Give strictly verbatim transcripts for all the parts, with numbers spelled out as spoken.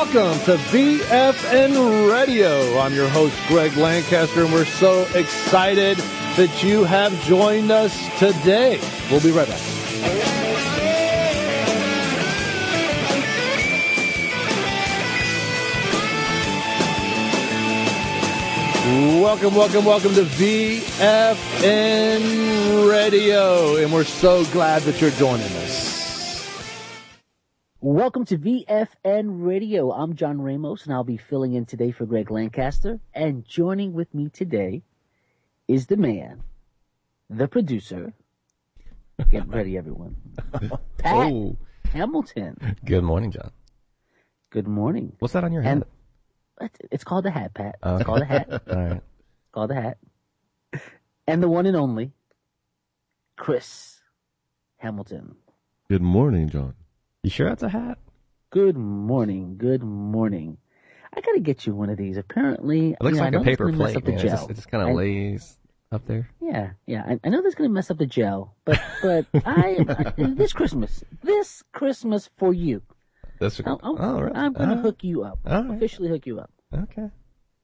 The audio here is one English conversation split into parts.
Welcome to V F N Radio. I'm your host, Greg Lancaster, and we're so excited that you have joined us today. We'll be right back. Welcome, welcome, welcome to V F N Radio, and we're so glad that you're joining us. Welcome to V F N Radio. I'm John Ramos, and I'll be filling in today for Greg Lancaster. And joining with me today is the man, the producer. Get ready, everyone. Pat oh. Hamilton. Good morning, John. Good morning. What's that on your head? And it's called the hat, Pat. Oh, it's okay. called the hat. All right. It's called the hat. And the one and only, Chris Hamilton. Good morning, John. You sure that's a hat? Good morning. Good morning. I gotta get you one of these. Apparently, it looks you know, like a paper plate. Up the Man. gel. It just, it just kind of lays up there. Yeah, yeah. I, I know that's gonna mess up the gel, but but I am I, this Christmas, this Christmas for you. This I'm, I'm, oh, right. I'm gonna uh, hook you up. right. Officially hook you up. Okay.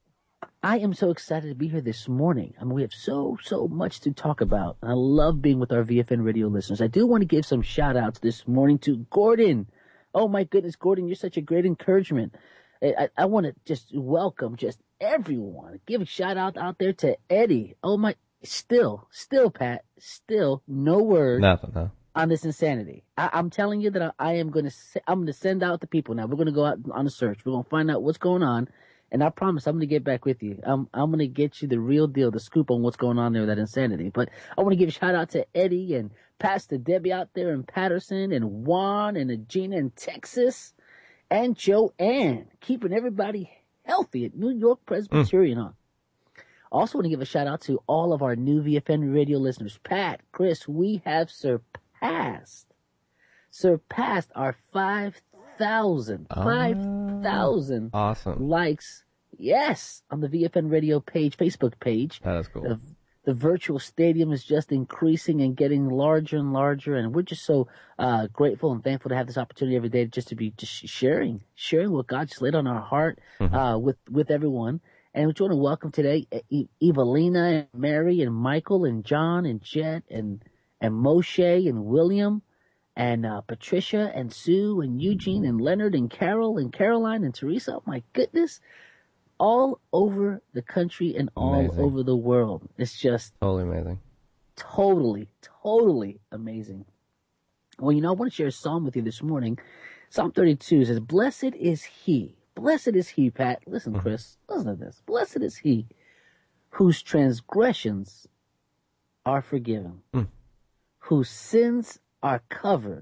I am so excited to be here this morning. I mean, we have so, so much to talk about. I love being with our V F N Radio listeners. I do want to give some shout outs this morning to Gordon. Oh my goodness, Gordon, you're such a great encouragement. I, I, I want to just welcome just everyone. Give a shout out out there to Eddie. Oh my, still, still, Pat, still no word. Nothing, huh? On this insanity. I, I'm telling you that I, I am going to, I'm going to send out the people now. We're going to go out on a search. We're going to find out what's going on. And I promise I'm going to get back with you. I'm, I'm going to get you the real deal, the scoop on what's going on there with that insanity. But I want to give a shout out to Eddie and Pastor Debbie out there in Patterson and Juan and Gina in Texas and Joanne, keeping everybody healthy at New York Presbyterian. Mm. Also want to give a shout out to all of our new V F N Radio listeners. Pat, Chris, we have surpassed, surpassed our five thousand, five thousand awesome likes. Yes, on the V F N Radio page, Facebook page. That is cool. The, the virtual stadium is just increasing and getting larger and larger, and we're just so uh, grateful and thankful to have this opportunity every day just to be just sharing, sharing what God just laid on our heart mm-hmm. uh, with with everyone. And we want to welcome today e- Evelina and Mary and Michael and John and Jet and and Moshe and William. And uh, Patricia and Sue and Eugene and Leonard and Carol and Caroline and Teresa. Oh, my goodness. All over the country and all amazing. Over the world. It's just totally amazing. Totally, totally amazing. Well, you know, I want to share a psalm with you this morning. Psalm thirty-two says, Blessed is he. Blessed is he, Pat. Listen, mm-hmm. Chris. Listen to this. Blessed is he whose transgressions are forgiven, mm. whose sins are covered.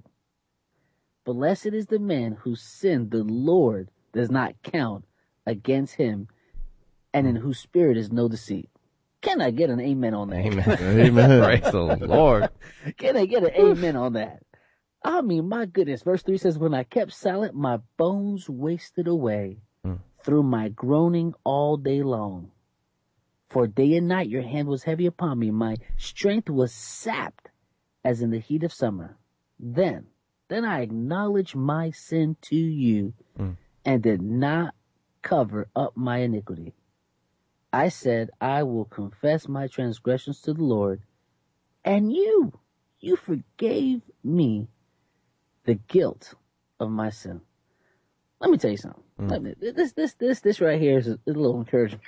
Blessed is the man whose sin the Lord does not count against him, and in whose spirit is no deceit. Can I get an amen on that? Amen. Amen. Praise the Lord. Can I get an amen on that? I mean, my goodness. Verse three says, When I kept silent, my bones wasted away mm. through my groaning all day long. For day and night your hand was heavy upon me. My strength was sapped as in the heat of summer. Then, then I acknowledged my sin to you mm. and did not cover up my iniquity. I said, I will confess my transgressions to the Lord, and you, you forgave me the guilt of my sin. Let me tell you something. Mm. Let me, this, this, this, this right here is a, a little encouragement.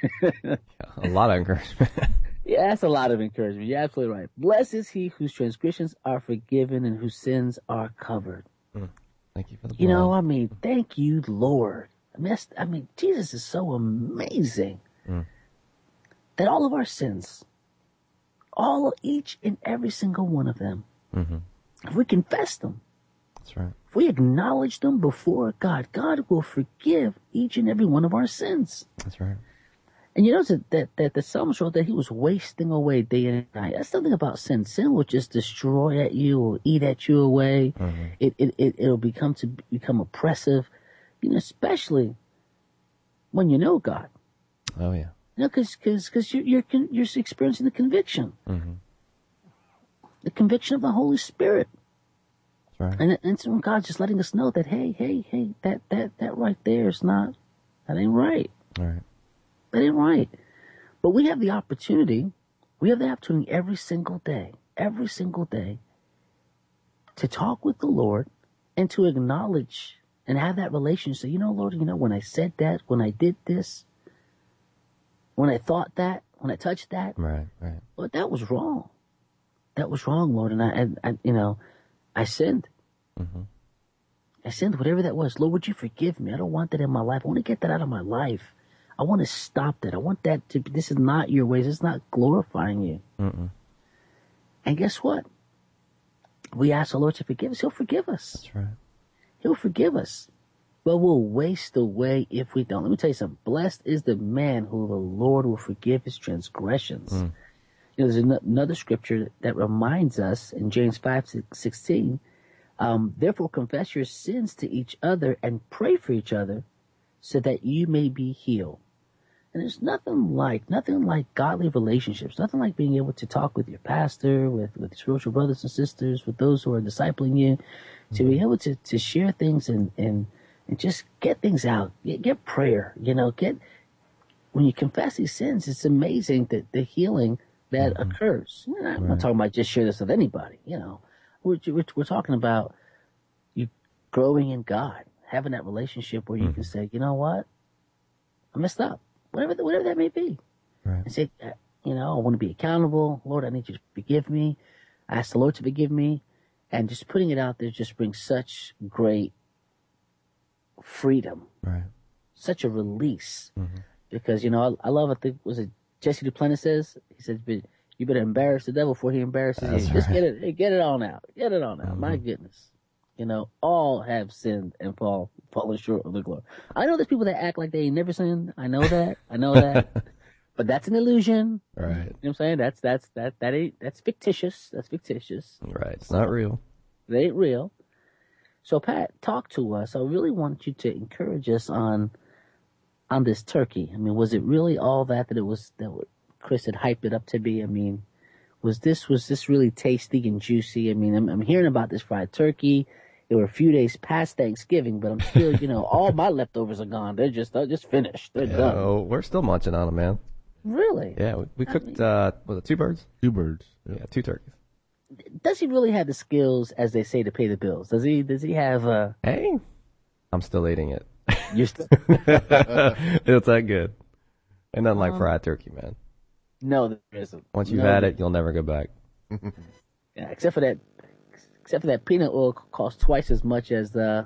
A lot of encouragement. Yeah, that's a lot of encouragement. You're absolutely right. Blessed is he whose transgressions are forgiven and whose sins are covered. Mm. Thank you for the blood. You know, I mean, thank you, Lord. I mean, that's, I mean Jesus is so amazing mm. that all of our sins, all, each and every single one of them, mm-hmm. if we confess them, that's right. If we acknowledge them before God, God will forgive each and every one of our sins. That's right. And you notice that, that, that the psalmist wrote that he was wasting away day and night. That's something about sin. Sin will just destroy at you or eat at you away. Mm-hmm. It, it, it, it'll become to become oppressive, you know, especially when you know God. Oh, yeah. You know, cause, cause, cause you're, you're, you're experiencing the conviction. Mm-hmm. The conviction of the Holy Spirit. Right. And, and so God's just letting us know that, hey, hey, hey, that, that, that right there is not, that ain't right. All right. That ain't right. But we have the opportunity, we have the opportunity every single day, every single day to talk with the Lord and to acknowledge and have that relationship. Say, you know, Lord, you know, when I said that, when I did this, when I thought that, when I touched that, Right, right. Lord, that was wrong. That was wrong, Lord. And I, and, and you know, I sinned. Mm-hmm. I sinned, whatever that was. Lord, would you forgive me? I don't want that in my life. I want to get that out of my life. I want to stop that. I want that to be, this is not your ways. It's not glorifying you. Mm-mm. And guess what? We ask the Lord to forgive us. He'll forgive us. That's right. He'll forgive us. But we'll waste away if we don't. Let me tell you something. Blessed is the man who the Lord will forgive his transgressions. Mm. You know, there's an- another scripture that reminds us in James five sixteen, um, therefore confess your sins to each other and pray for each other so that you may be healed. And there's nothing like, nothing like godly relationships, nothing like being able to talk with your pastor, with, with spiritual brothers and sisters, with those who are discipling you, mm-hmm. to be able to, to share things and, and, and just get things out, get, get prayer, you know, get, when you confess these sins, it's amazing that the healing that mm-hmm. occurs. You know, I'm right. not talking about just share this with anybody, you know, we're, we're, we're talking about you growing in God, having that relationship where you mm-hmm. can say, you know what, I messed up. Whatever, the, whatever that may be. Right. And say, you know, I want to be accountable. Lord, I need you to forgive me. I ask the Lord to forgive me. And just putting it out there just brings such great freedom. Right. Such a release. Mm-hmm. Because, you know, I, I love, I think, was it Jesse Duplantis says? He says, you better embarrass the devil before he embarrasses That's you. Right. Just get it, get it on out. Get it on out. Mm-hmm. My goodness. You know, all have sinned and fall, fallen short of the glory. I know there's people that act like they ain't never sinned. I know that. I know that. But that's an illusion. Right. You know what I'm saying? That's, that's, that, that ain't, that's fictitious. That's fictitious. Right. It's not real. It ain't real. So Pat, talk to us. I really want you to encourage us on, on this turkey. I mean, was it really all that, that it was, that what Chris had hyped it up to be? I mean, was this, was this really tasty and juicy? I mean, I'm, I'm hearing about this fried turkey. It were a few days past Thanksgiving, but I'm still, you know, all my leftovers are gone. They're just, they're just finished. They're yeah, done. Oh, we're still munching on them, man. Really? Yeah, we, we cooked, mean, uh, was it two birds? Two birds. Yeah, two turkeys. Does he really have the skills, as they say, to pay the bills? Does he, does he have, uh... Hey, I'm still eating it. You're still... It's that good. Ain't nothing like um, fried turkey, man. No, there isn't. Once you've no, had it, you'll never go back. Yeah, except for that, except for that peanut oil costs twice as much as the,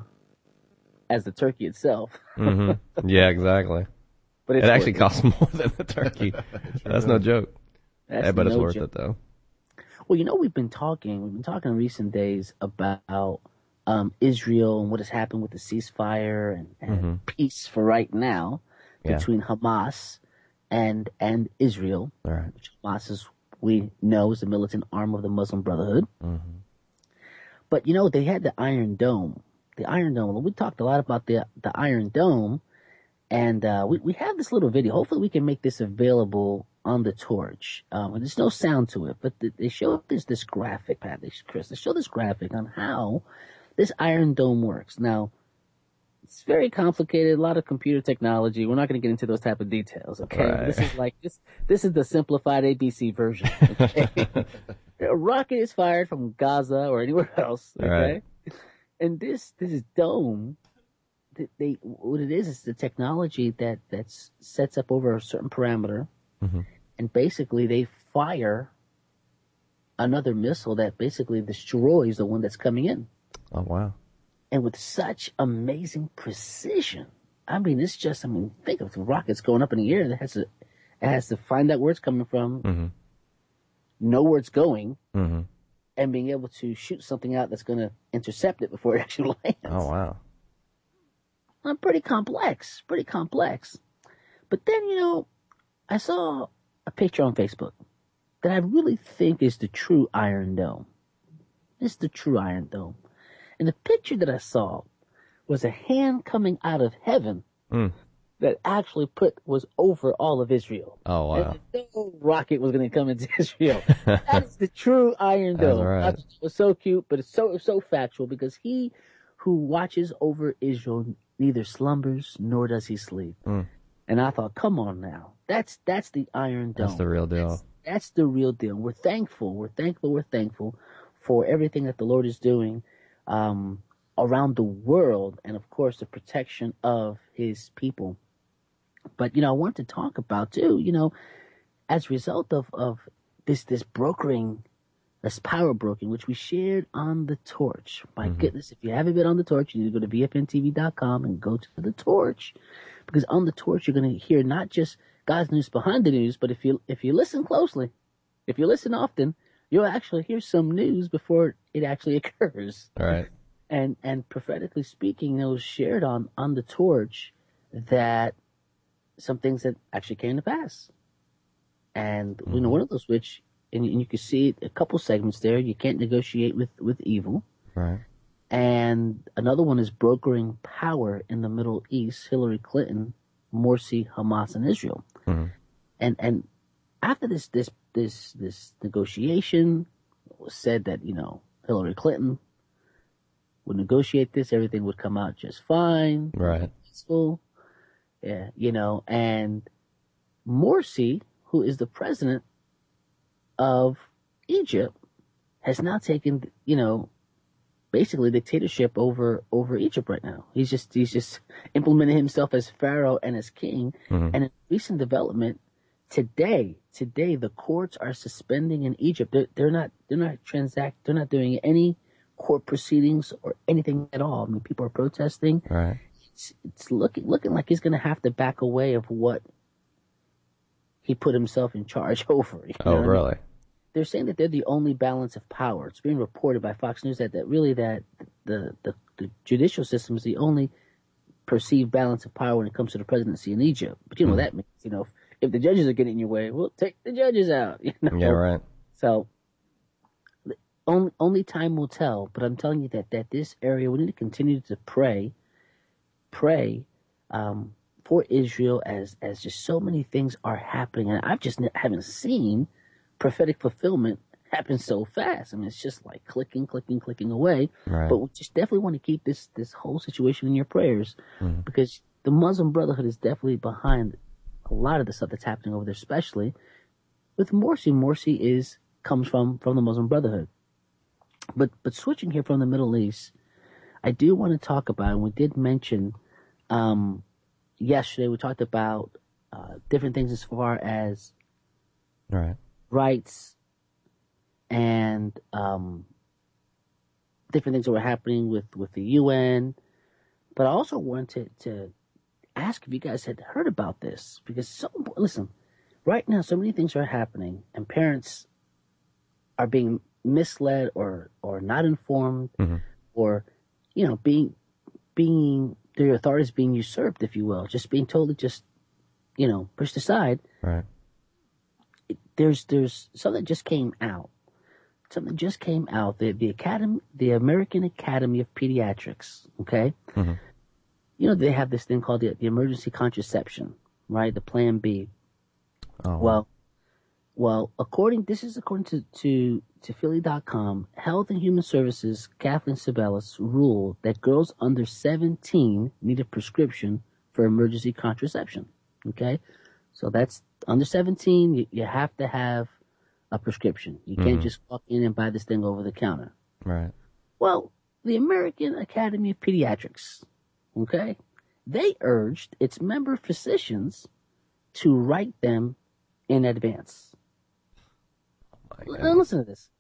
as the turkey itself. Mm-hmm. Yeah, exactly. But it's it actually it. costs more than the turkey. That's no joke. That's yeah, but no it's worth joke. it though. Well, you know, we've been talking, we've been talking in recent days about um, Israel and what has happened with the ceasefire and, and mm-hmm. peace for right now yeah. between Hamas and and Israel. All right. Which Hamas, as we know, is the militant arm of the Muslim Brotherhood. Mm-hmm. But, you know, they had the Iron Dome. The Iron Dome. We talked a lot about the the Iron Dome. And uh, we, we have this little video. Hopefully we can make this available on the Torch. Um, there's no sound to it, but th- they show this this graphic, Pat, they, Chris. They show this graphic on how this Iron Dome works. Now, it's very complicated, a lot of computer technology. We're not going to get into those type of details, okay? Right. This is like, this This is the simplified A B C version, okay? A rocket is fired from Gaza or anywhere else, okay? Right. And this this dome... They, what it is is the technology that that sets up over a certain parameter, mm-hmm. and basically they fire another missile that basically destroys the one that's coming in. Oh wow! And with such amazing precision, I mean, it's just I mean, think of the rockets going up in the air. That has to it has to find out where it's coming from, mm-hmm. know where it's going, mm-hmm. and being able to shoot something out that's going to intercept it before it actually lands. Oh wow! Uh, pretty complex, pretty complex. But then, you know, I saw a picture on Facebook that I really think is the true Iron Dome. It's the true Iron Dome. And the picture that I saw was a hand coming out of heaven mm. that actually put was over all of Israel. Oh, wow. And no rocket was going to come into Israel. That is the true Iron That's Dome. right. It was so cute, but it's so so factual because he who watches over Israel neither slumbers nor does he sleep. Mm. And I thought, come on now, that's that's the Iron Dome. That's the real deal. That's, that's the real deal. We're thankful. We're thankful. We're thankful for everything that the Lord is doing um, around the world, and of course the protection of His people. But you know, I want to talk about too. You know, as a result of of this this brokering, this power broking, which we shared on the Torch. My Mm-hmm. goodness, if you haven't been on the Torch, you need to go to V F N T V dot com and go to the Torch, because on the Torch you're going to hear not just God's news behind the news, but if you if you listen closely, if you listen often, you'll actually hear some news before it actually occurs. All right. And and prophetically speaking, it was shared on on the Torch that some things that actually came to pass. And mm-hmm. you know, one of those which, and, and you can see a couple segments there. You can't negotiate with with evil. Right. And another one is brokering power in the Middle East. Hillary Clinton, Morsi, Hamas, and Israel. Mm-hmm. And and after this this this this negotiation, it was said that, you know, Hillary Clinton would negotiate this, everything would come out just fine, right? Peaceful, yeah, you know. And Morsi, who is the president of Egypt, has now taken, you know, basically dictatorship over over Egypt right now. He's just he's just implemented himself as pharaoh and as king. Mm-hmm. And in recent development, today, today the courts are suspending in Egypt. They're, they're not they're not transact they're not doing any court proceedings or anything at all. I mean, people are protesting. Right. It's, it's looking looking like he's going to have to back away of what he put himself in charge over. You Oh, know really? I mean? They're saying that they're the only balance of power. It's being reported by Fox News that, that really that the, the, the judicial system is the only perceived balance of power when it comes to the presidency in Egypt. But you know, mm. that means, you know, if, if the judges are getting in your way, well, take the judges out. You know? Yeah, right. So only, only time will tell. But I'm telling you that, that this area, we need to continue to pray, pray um, for Israel as, as just so many things are happening. And I've just haven't seen prophetic fulfillment happens so fast. I mean, it's just like clicking, clicking, clicking away. Right. But we just definitely want to keep this this whole situation in your prayers, mm-hmm. because the Muslim Brotherhood is definitely behind a lot of the stuff that's happening over there, especially with Morsi. Morsi is comes from from the Muslim Brotherhood. But but switching here from the Middle East, I do want to talk about, and we did mention um, yesterday, we talked about uh, different things as far as right. rights and um, different things that were happening with, with the U N. But I also wanted to, to ask if you guys had heard about this, because so, listen, right now so many things are happening and parents are being misled or, or not informed, mm-hmm. or, you know, being, being, their authorities being usurped, if you will, just being totally just, you know, pushed aside. Right. There's there's something just came out. Something just came out. The the Academy, the American Academy of Pediatrics. Okay, mm-hmm. you know they have this thing called the, the emergency contraception, right? The Plan B. Oh. Well, well, according this is according to to to Philly dot com, Health and Human Services Kathleen Sebelius ruled that girls under seventeen need a prescription for emergency contraception. Okay, so that's under seventeen, you, you have to have a prescription. You can't mm-hmm. just walk in and buy this thing over the counter. Right. Well, the American Academy of Pediatrics, okay, they urged its member physicians to write them in advance. Oh L- listen to this.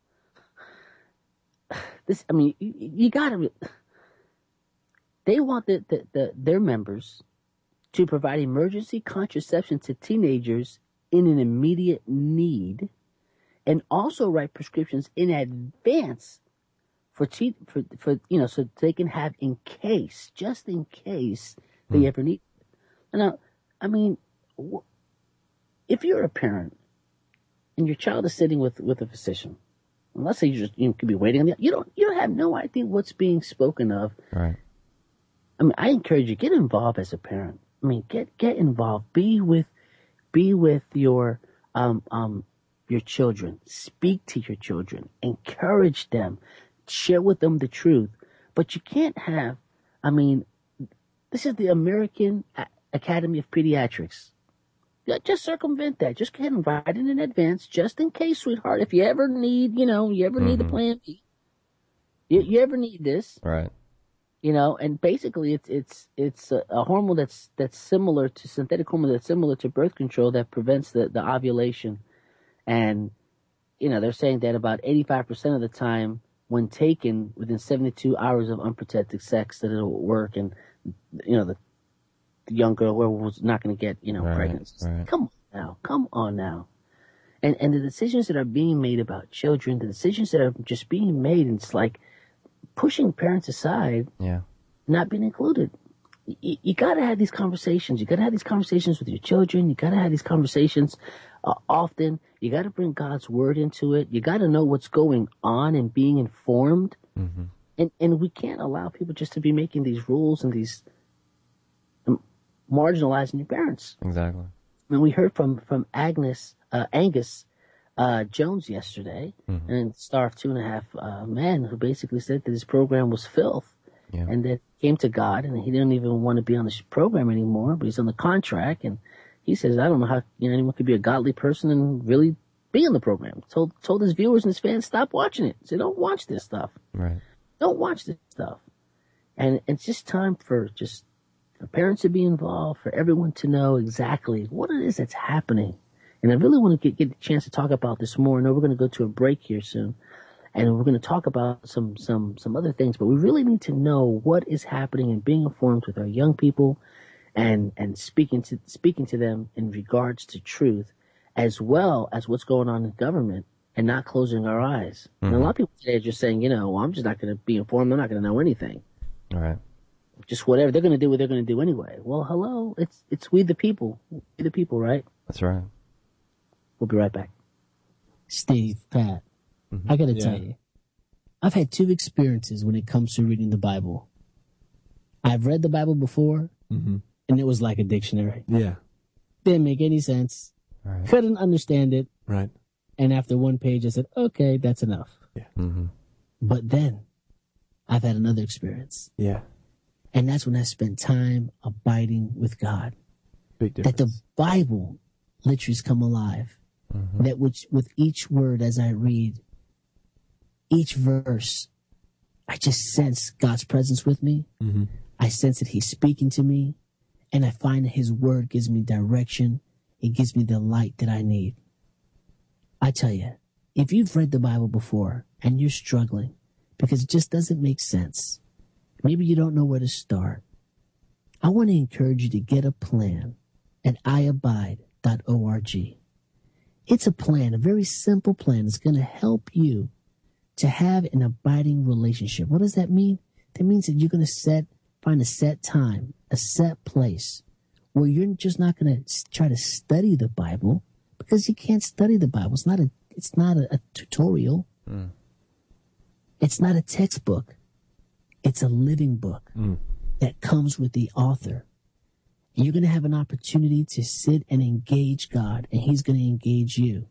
This, I mean, you, you gotta. They want the, the, the their members to provide emergency contraception to teenagers in an immediate need, and also write prescriptions in advance for te- for for you know, so they can have in case, just in case they hmm. ever need it. Now, I mean, if you're a parent and your child is sitting with, with a physician, and let's say you just you know, could be waiting on the, you don't you don't have no idea what's being spoken of. Right. I mean, I encourage you, get involved as a parent. I mean, get get involved. Be with be with your um um your children. Speak to your children. Encourage them. Share with them the truth. But you can't have, I mean, this is the American A- Academy of Pediatrics. Yeah, just circumvent that. Just get invited in advance, just in case, sweetheart. If you ever need, you know, you ever mm-hmm. need a plan B. You, you ever need this. Right. You know, and basically it's it's it's a, a hormone that's that's similar to synthetic hormone that's similar to birth control that prevents the, the ovulation. And, you know, they're saying that about eighty-five percent of the time when taken within seventy-two hours of unprotected sex that it'll work. And, you know, the, the young girl was not going to get, you know, right, pregnant. Right. Come on now. Come on now. And, and the decisions that are being made about children, the decisions that are just being made, and it's like, pushing parents aside, yeah, not being included. You, you got to have these conversations. You got to have these conversations with your children. You got to have these conversations uh, often. You got to bring God's word into it. You got to know what's going on and being informed. Mm-hmm. And and we can't allow people just to be making these rules and these um, marginalizing your parents. Exactly. I mean, we heard from from Agnes uh, Angus. Uh, Jones yesterday, mm-hmm. and star of Two and a Half uh, Men, who basically said that his program was filth, yeah. and that came to God, and he didn't even want to be on the program anymore, but he's on the contract, and he says, I don't know how, you know, anyone could be a godly person and really be in the program. Told told his viewers and his fans, stop watching it. Said, don't watch this stuff. Right. Don't watch this stuff. And it's just time for just for parents to be involved, for everyone to know exactly what it is that's happening. And I really want to get, get the chance to talk about this more. I know we're going to go to a break here soon, and we're going to talk about some, some, some other things, but we really need to know what is happening and being informed with our young people and, and speaking to, speaking to them in regards to truth, as well as what's going on in government, and not closing our eyes. Mm-hmm. And a lot of people today are just saying, you know, well, I'm just not going to be informed. I'm not going to know anything. All right. Just whatever they're going to do, what they're going to do anyway. Well, hello, it's, it's we the people, we the people, right? That's right. We'll be right back. Steve, Pat, mm-hmm. I got to yeah. tell you, I've had two experiences when it comes to reading the Bible. I've read the Bible before, mm-hmm. and it was like a dictionary. Yeah. Didn't make any sense. Right. Couldn't understand it. Right. And after one page, I said, okay, that's enough. Yeah. Mm-hmm. But then I've had another experience. Yeah. And that's when I spent time abiding with God. Big difference. That the Bible literally has come alive. Mm-hmm. That which, with each word as I read, each verse, I just sense God's presence with me. Mm-hmm. I sense that He's speaking to me. And I find that His word gives me direction. It gives me the light that I need. I tell you, if you've read the Bible before and you're struggling because it just doesn't make sense, maybe you don't know where to start, I want to encourage you to get a plan at i abide dot org. It's a plan, a very simple plan that's going to help you to have an abiding relationship. What does that mean? That means that you're going to set, find a set time, a set place where you're just not going to try to study the Bible, because you can't study the Bible. It's not a, it's not a, a tutorial. Mm. It's not a textbook. It's a living book mm. that comes with the author. And you're going to have an opportunity to sit and engage God, and He's going to engage you.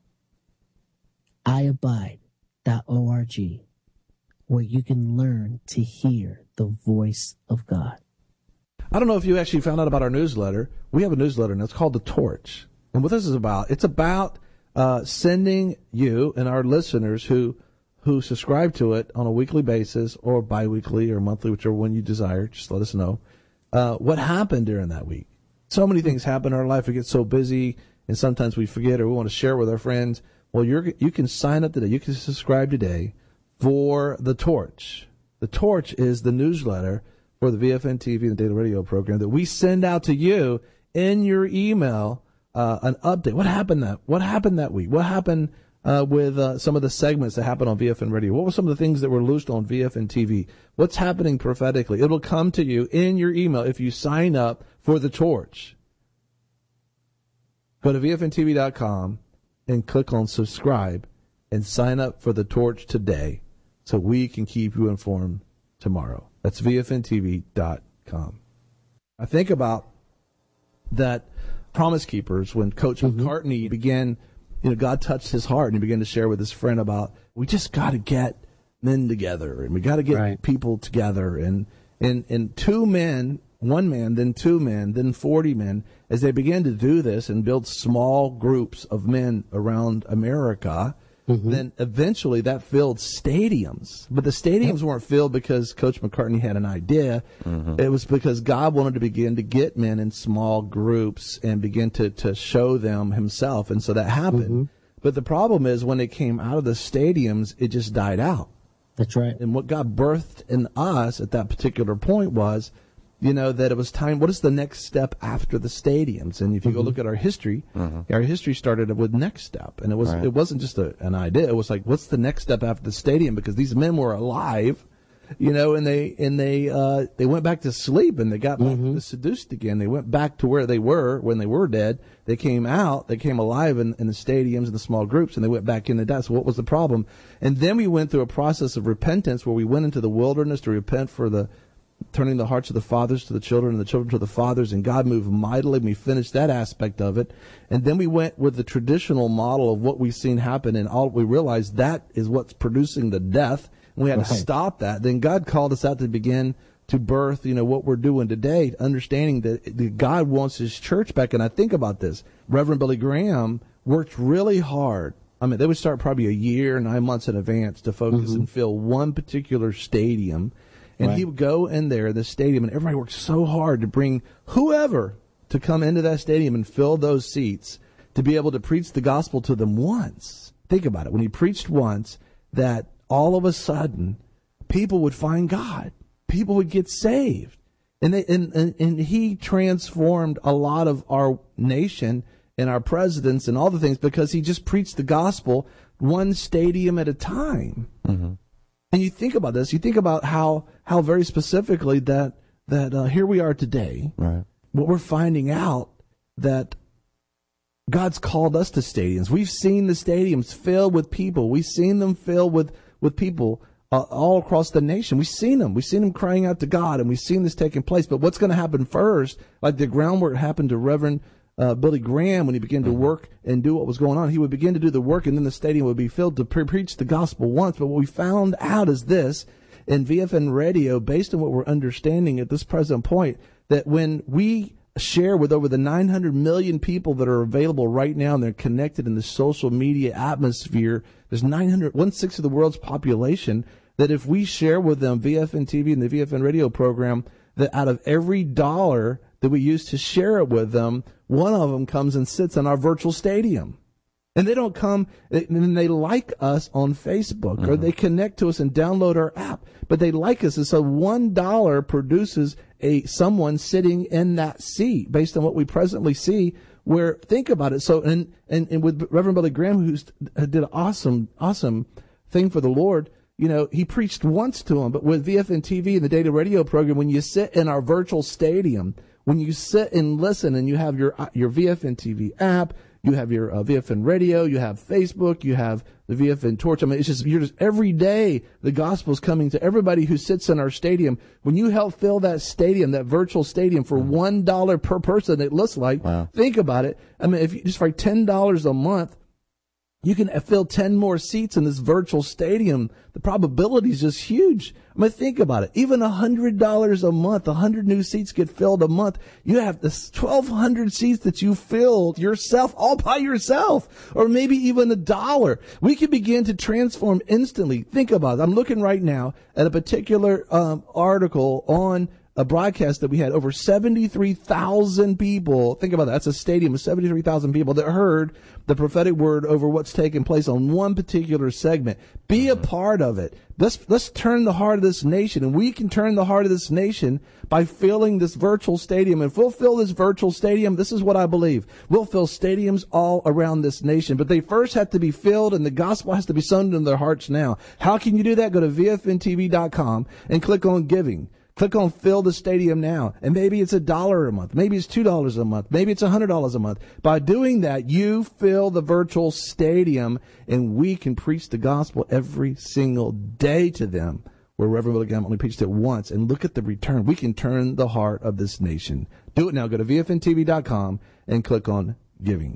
i abide dot org, where you can learn to hear the voice of God. I don't know if you actually found out about our newsletter. We have a newsletter, and it's called The Torch. And what this is about, it's about uh, sending you and our listeners who who subscribe to it on a weekly basis or biweekly or monthly, whichever one you desire. Just let us know uh, what happened during that week. So many things happen in our life. We get so busy, and sometimes we forget, or we want to share with our friends. Well, you're you can sign up today. You can subscribe today for The Torch. The Torch is the newsletter for the V F N T V and the Daily Radio program that we send out to you in your email. Uh, an update. What happened that? What happened that week? What happened uh, with uh, some of the segments that happened on V F N Radio? What were some of the things that were loosed on V F N T V? What's happening prophetically? It'll come to you in your email if you sign up for The Torch. Go to V F N T V dot com and click on subscribe and sign up for The Torch today, so we can keep you informed tomorrow. That's V F N T V dot com. I think about that Promise Keepers, when Coach mm-hmm. McCartney began, you know, God touched his heart and he began to share with his friend about, we just got to get men together and we got to get right. people together. And, and, and two men, one man, then two men, then forty men, as they began to do this and build small groups of men around America, mm-hmm. then eventually that filled stadiums. But the stadiums yep. weren't filled because Coach McCartney had an idea. Mm-hmm. It was because God wanted to begin to get men in small groups and begin to, to show them himself. And so that happened. Mm-hmm. But the problem is when it came out of the stadiums, it just died out. That's right. And what God birthed in us at that particular point was, you know, that it was time. What is the next step after the stadiums? And if you mm-hmm. go look at our history, mm-hmm. our history started with Next Step, and it was right. it wasn't just a, an idea. It was like, what's the next step after the stadium? Because these men were alive, you know, and they and they uh, they went back to sleep and they got back mm-hmm. to seduced again. They went back to where they were when they were dead. They came out. They came alive in, in the stadiums and the small groups, and they went back in the death. So what was the problem? And then we went through a process of repentance where we went into the wilderness to repent for the turning the hearts of the fathers to the children and the children to the fathers, and God moved mightily. We finished that aspect of it. And then we went with the traditional model of what we've seen happen, and all we realized that is what's producing the death, and we had right. to stop that. Then God called us out to begin to birth, you know, what we're doing today, understanding that God wants his church back. And I think about this. Reverend Billy Graham worked really hard. I mean, they would start probably a year, nine months in advance to focus mm-hmm. and fill one particular stadium. And right. he would go in there, the stadium, and everybody worked so hard to bring whoever to come into that stadium and fill those seats to be able to preach the gospel to them once. Think about it. When he preached once, that all of a sudden people would find God. People would get saved. And, they, and, and, and he transformed a lot of our nation and our presidents and all the things because he just preached the gospel one stadium at a time. Mm-hmm. And you think about this, you think about how, how very specifically that, that uh, here we are today. Right. What we're finding out that God's called us to stadiums. We've seen the stadiums filled with people. We've seen them filled with, with people uh, all across the nation. We've seen them. We've seen them crying out to God, and we've seen this taking place. But what's going to happen first, like the groundwork happened to Reverend Uh, Billy Graham, when he began to work and do what was going on, he would begin to do the work, and then the stadium would be filled to pre- preach the gospel once. But what we found out is this, in V F N radio, based on what we're understanding at this present point, that when we share with over the nine hundred million people that are available right now, and they're connected in the social media atmosphere, there's nine hundred, one-sixth of the world's population, that if we share with them V F N T V and the V F N radio program, that out of every dollar that we use to share it with them, one of them comes and sits in our virtual stadium. And they don't come, and they like us on Facebook, mm-hmm. or they connect to us and download our app, but they like us. And so one dollar produces a someone sitting in that seat based on what we presently see, where, think about it. So, and, and, and with Reverend Billy Graham, who did an awesome, awesome thing for the Lord, you know, he preached once to them, but with V F N T V and the data radio program, when you sit in our virtual stadium, when you sit and listen and you have your your V F N T V app, you have your uh, V F N radio, you have Facebook, you have the V F N Torch. I mean, it's just, you're just, every day the gospel's coming to everybody who sits in our stadium. When you help fill that stadium, that virtual stadium, for one dollar per person, it looks like, wow. Think about it. I mean, if you just for ten dollars a month, you can fill ten more seats in this virtual stadium. The probability is just huge. I mean, think about it. Even one hundred dollars a month, one hundred new seats get filled a month. You have this twelve hundred seats that you filled yourself, all by yourself, or maybe even a dollar. We can begin to transform instantly. Think about it. I'm looking right now at a particular um, article on a broadcast that we had over seventy-three thousand people. Think about that. That's a stadium of seventy-three thousand people that heard the prophetic word over what's taking place on one particular segment. Be a part of it. Let's, let's turn the heart of this nation, and we can turn the heart of this nation by filling this virtual stadium. And if we'll fill this virtual stadium, this is what I believe. We'll fill stadiums all around this nation, but they first have to be filled, and the gospel has to be sown into their hearts now. How can you do that? Go to V F N T V dot com and click on giving. Click on fill the stadium now. And maybe it's a dollar a month. Maybe it's two dollars a month. Maybe it's a hundred dollars a month. By doing that, you fill the virtual stadium, and we can preach the gospel every single day to them where Reverend Billy Graham only preached it once, and look at the return. We can turn the heart of this nation. Do it now. Go to V F N T V dot com and click on Giving.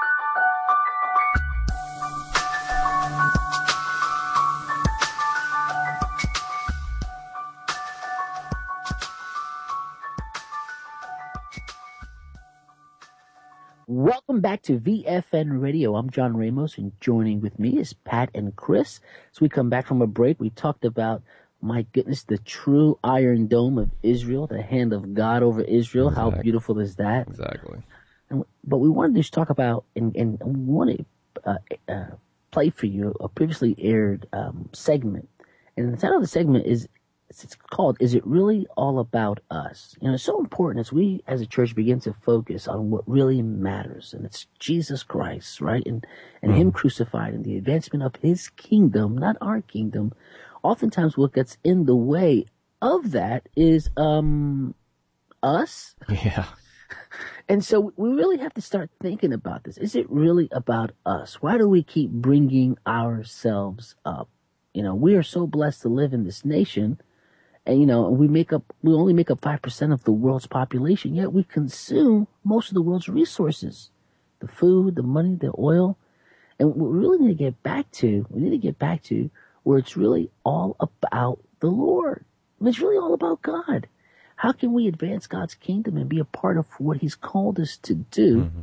Welcome back to V F N Radio. I'm John Ramos, and joining with me is Pat and Chris. As we come back from a break, we talked about, my goodness, the true Iron Dome of Israel, the hand of God over Israel. Exactly. How beautiful is that? Exactly. And, but we wanted to talk about, and, and we want to uh, uh, play for you a previously aired um, segment. And the title of the segment is, it's called, Is It Really All About Us? You know, it's so important as we as a church begin to focus on what really matters, and it's Jesus Christ, right? And and mm-hmm. Him crucified and the advancement of His kingdom, not our kingdom. Oftentimes what gets in the way of that is um us. Yeah. And so we really have to start thinking about this. Is it really about us? Why do we keep bringing ourselves up? You know, we are so blessed to live in this nation. And, you know, we make up, we only make up five percent of the world's population, yet we consume most of the world's resources. The food, the money, the oil. And what we really need to get back to, we need to get back to where it's really all about the Lord. I mean, it's really all about God. How can we advance God's kingdom and be a part of what He's called us to do mm-hmm.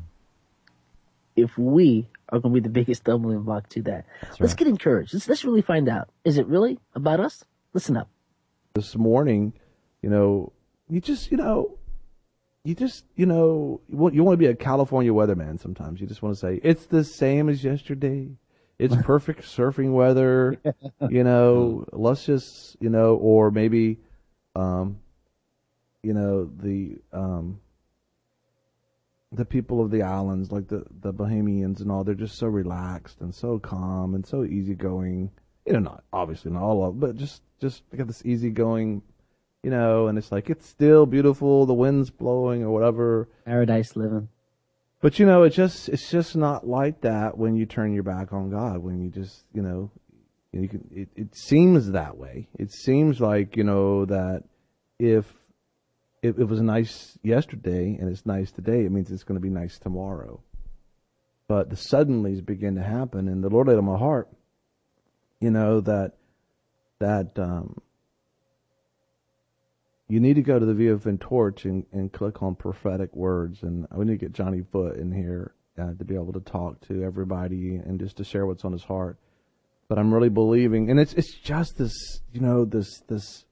if we are going to be the biggest stumbling block to that? That's let's right. get encouraged. Let's, let's really find out. Is it really about us? Listen up. This morning, you know, you just, you know, you just, you know, you want, you want to be a California weatherman sometimes. You just want to say, it's the same as yesterday. It's perfect surfing weather, you know, let's just, you know, or maybe, um, you know, the, um, the people of the islands, like the, the Bahamians and all, they're just so relaxed and so calm and so easygoing. You know, not obviously not all of them, but just just got this easygoing, you know, and it's like it's still beautiful, the wind's blowing or whatever. Paradise living. But you know, it just it's just not like that when you turn your back on God. When you just, you know, you can. It, it seems that way. It seems like, you know, that if if it was nice yesterday and it's nice today, it means it's going to be nice tomorrow. But the suddenlies begin to happen, and the Lord laid on my heart, you know, that that um, you need to go to the V F N Torch and, and click on prophetic words. And we need to get Johnny Foote in here uh, to be able to talk to everybody and just to share what's on his heart. But I'm really believing, and it's it's just this, you know, this this,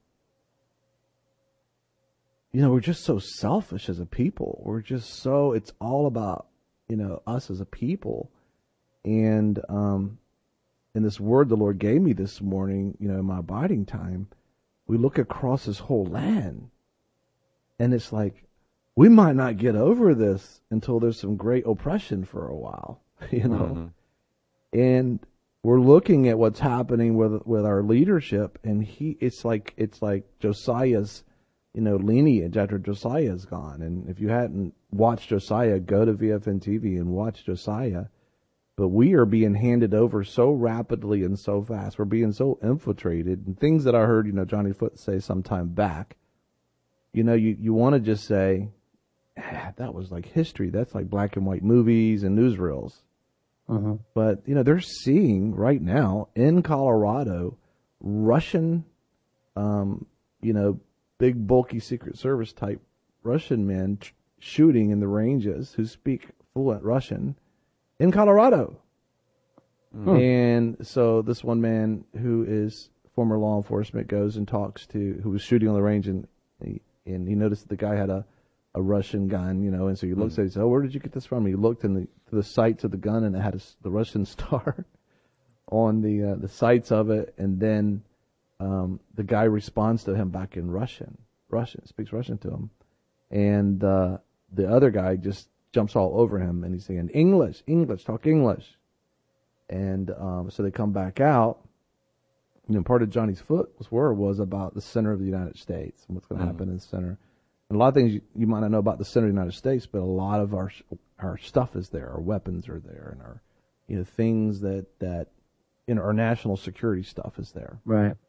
you know, we're just so selfish as a people. We're just so, it's all about, you know, us as a people. And um And this word the Lord gave me this morning, you know, in my abiding time, we look across this whole land, and it's like, we might not get over this until there's some great oppression for a while, you know. Mm-hmm. And we're looking at what's happening with with our leadership, and he, it's like it's like Josiah's, you know, lineage after Josiah's gone. And if you hadn't watched Josiah, go to V F N T V and watch Josiah. But we are being handed over so rapidly and so fast. We're being so infiltrated. And things that I heard, you know, Johnny Foote say some time back, you know, you, you want to just say, ah, that was like history. That's like black and white movies and newsreels. Uh-huh. But, you know, they're seeing right now in Colorado, Russian, um, you know, big, bulky Secret Service type Russian men ch- shooting in the ranges who speak fluent Russian in Colorado. Hmm. And so this one man who is former law enforcement goes and talks to, who was shooting on the range, and he, and he noticed that the guy had a, a Russian gun, you know, and so he looks mm. at it and says, oh, where did you get this from? He looked in the, to the sights of the gun, and it had a, the Russian star on the uh, the sights of it, and then um, the guy responds to him back in Russian, Russian, speaks Russian to him, and uh, the other guy just jumps all over him, and he's saying, English, English, talk English. And um, so they come back out. You know, part of Johnny's Foote's word was about the center of the United States and what's going to mm-hmm. happen in the center. And a lot of things you, you might not know about the center of the United States, but a lot of our our stuff is there. Our weapons are there, and our, you know, things that that, you know, our national security stuff is there. Right.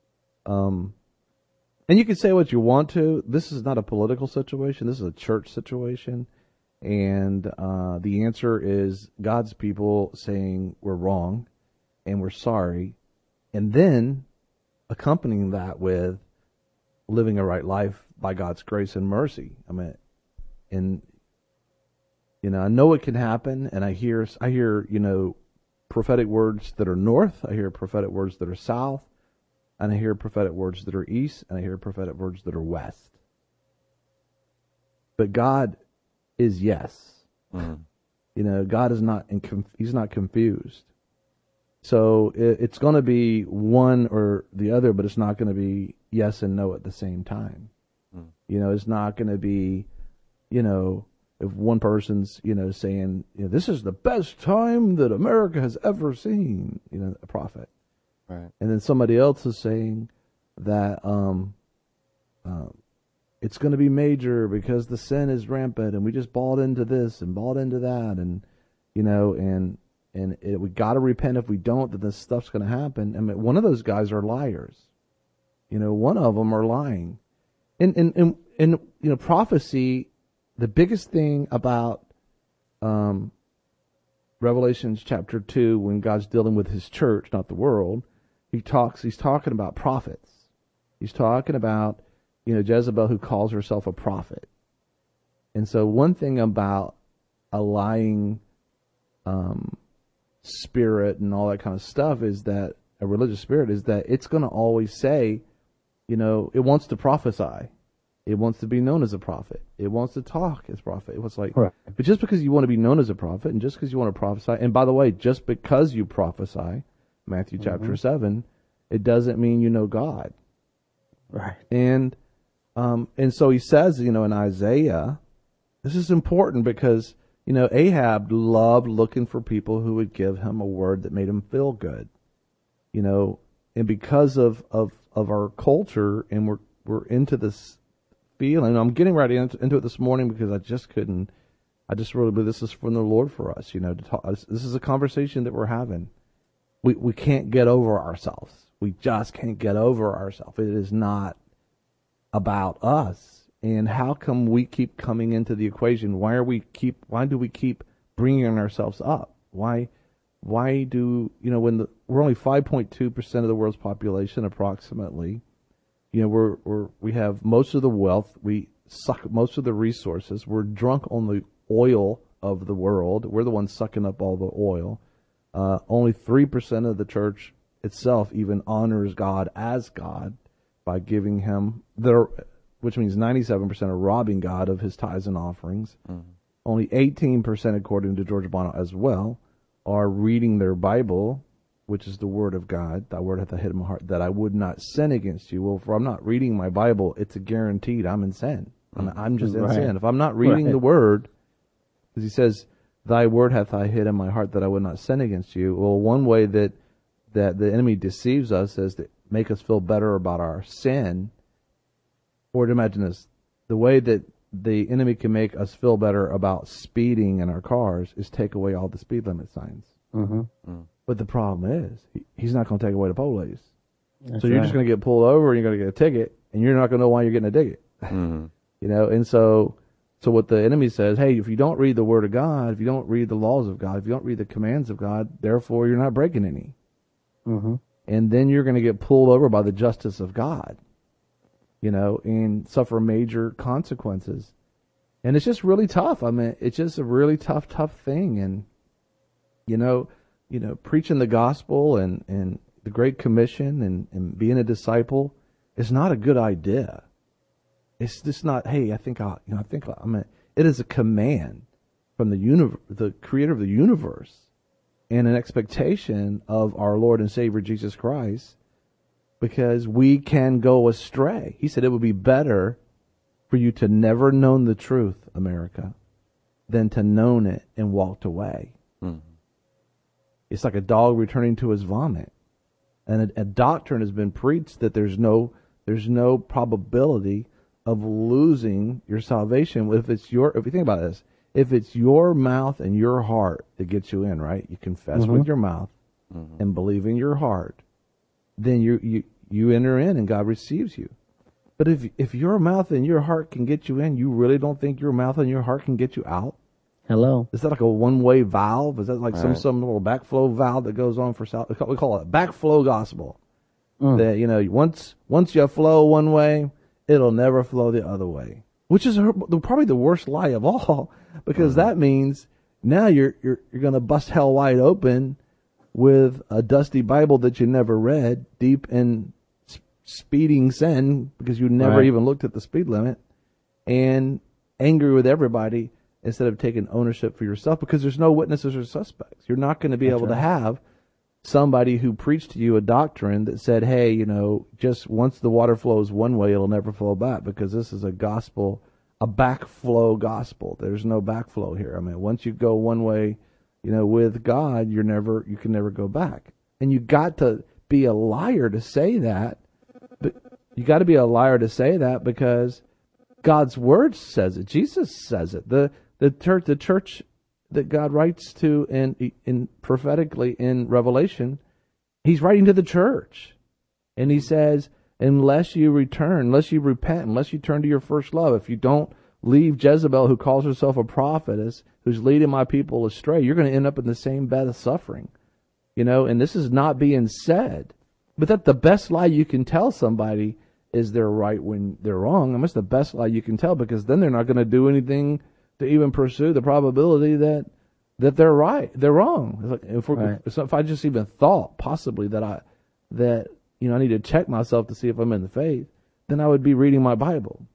Um, and you can say what you want to. This is not a political situation. This is a church situation. And uh, the answer is God's people saying we're wrong and we're sorry. And then accompanying that with living a right life by God's grace and mercy. I mean, and, you know, I know it can happen. And I hear, I hear, you know, prophetic words that are north. I hear prophetic words that are south. And I hear prophetic words that are east, and I hear prophetic words that are west. But God is yes. Mm-hmm. You know, God is not in conf- he's not confused. So it, it's going to be one or the other, but it's not going to be yes and no at the same time. Mm. You know, it's not going to be, you know, if one person's, you know, saying, you know, this is the best time that America has ever seen, you know, a prophet. Right. And then somebody else is saying that um, uh, it's going to be major because the sin is rampant, and we just bought into this and bought into that, and you know, and and it, we got to repent. If we don't, then this stuff's going to happen. I mean, one of those guys are liars. You know, one of them are lying. And and and, and you know, prophecy. The biggest thing about um, Revelations chapter two, when God's dealing with His church, not the world. He talks. He's talking about prophets. He's talking about, you know, Jezebel, who calls herself a prophet. And so, one thing about a lying um, spirit and all that kind of stuff is that a religious spirit is that it's going to always say, you know, it wants to prophesy, it wants to be known as a prophet, it wants to talk as a prophet. It was like, right. But just because you want to be known as a prophet, and just because you want to prophesy, and by the way, just because you prophesy. Matthew chapter mm-hmm. seven, it doesn't mean you know God. Right. And um, and so he says, you know, in Isaiah, this is important because, you know, Ahab loved looking for people who would give him a word that made him feel good. You know, and because of, of, of our culture, and we're we're into this feeling, I'm getting right into, into it this morning because I just couldn't, I just really believe this is from the Lord for us, you know, to talk, this is a conversation that we're having. We we can't get over ourselves. We just can't get over ourselves. It is not about us. And how come we keep coming into the equation? Why are we keep? Why do we keep bringing ourselves up? Why why do you know when the, we're only five point two percent of the world's population approximately? You know, we're we're we have most of the wealth. We suck most of the resources. We're drunk on the oil of the world. We're the ones sucking up all the oil. Uh, only three percent of the church itself even honors God as God by giving him their, which means ninety-seven percent are robbing God of his tithes and offerings. Mm-hmm. Only eighteen percent, according to George Bono as well, are reading their Bible, which is the word of God. Thy word hath I hid in my heart, that I would not sin against you. Well, if I'm not reading my Bible, it's a guaranteed I'm in sin. Mm-hmm. I'm just in right. sin. If I'm not reading right. the word, because he says, thy word hath I hid in my heart that I would not sin against you. Well, one way that, that the enemy deceives us is to make us feel better about our sin. Or to imagine this, the way that the enemy can make us feel better about speeding in our cars is take away all the speed limit signs. Mm-hmm. Mm. But the problem is, he, he's not going to take away the police. That's so you're right. just going to get pulled over and you're going to get a ticket, and you're not going to know why you're getting a ticket. Mm-hmm. You know, and so... So what the enemy says, hey, if you don't read the word of God, if you don't read the laws of God, if you don't read the commands of God, therefore you're not breaking any. Mm-hmm. And then you're going to get pulled over by the justice of God, you know, and suffer major consequences. And it's just really tough. I mean, it's just a really tough, tough thing. And, you know, you know, preaching the gospel and, and the Great Commission and, and being a disciple is not a good idea. It's just not, hey, I think I'll, you know, I think I'll, I mean, it is a command from the universe, the creator of the universe, and an expectation of our Lord and Savior Jesus Christ, because we can go astray. He said it would be better for you to never known the truth, America, than to known it and walked away. Mm-hmm. It's like a dog returning to his vomit. And a, a doctrine has been preached that there's no, there's no probability of losing your salvation if it's your, if you think about this, if it's your mouth and your heart that gets you in, right? You confess mm-hmm. with your mouth mm-hmm. and believe in your heart, then you, you you enter in and God receives you. But if if your mouth and your heart can get you in, you really don't think your mouth and your heart can get you out? Hello. Is that like a one-way valve? Is that like some, Right. some little backflow valve that goes on for South? We call it backflow gospel. Mm. That, you know, once once you flow one way, it'll never flow the other way. Which is her- probably the worst lie of all, because Mm-hmm. that means now you're you're you're going to bust hell wide open with a dusty Bible that you never read, deep in s- speeding sin because you never Right. even looked at the speed limit, and angry with everybody instead of taking ownership for yourself, because there's no witnesses or suspects. You're not going to be That's able to right. have somebody who preached to you a doctrine that said, hey, you know, just once the water flows one way, it'll never flow back, because this is a gospel, a backflow gospel. There's no backflow here. I mean, once you go one way, you know, with God, you're never, you can never go back. And you got to be a liar to say that. But you got to be a liar to say that because God's word says it. Jesus says it. The the church, the church that God writes to in in prophetically in Revelation, He's writing to the church, and He says, unless you return, unless you repent, unless you turn to your first love, if you don't leave Jezebel, who calls herself a prophetess, who's leading my people astray, you're going to end up in the same bed of suffering. You know, and this is not being said, but that the best lie you can tell somebody is they're right when they're wrong. And that's the best lie you can tell, because then they're not going to do anything to even pursue the probability that that they're right, they're wrong. It's like if, we're, Right. if, if I just even thought possibly that I that you know I need to check myself to see if I'm in the faith, then I would be reading my Bible.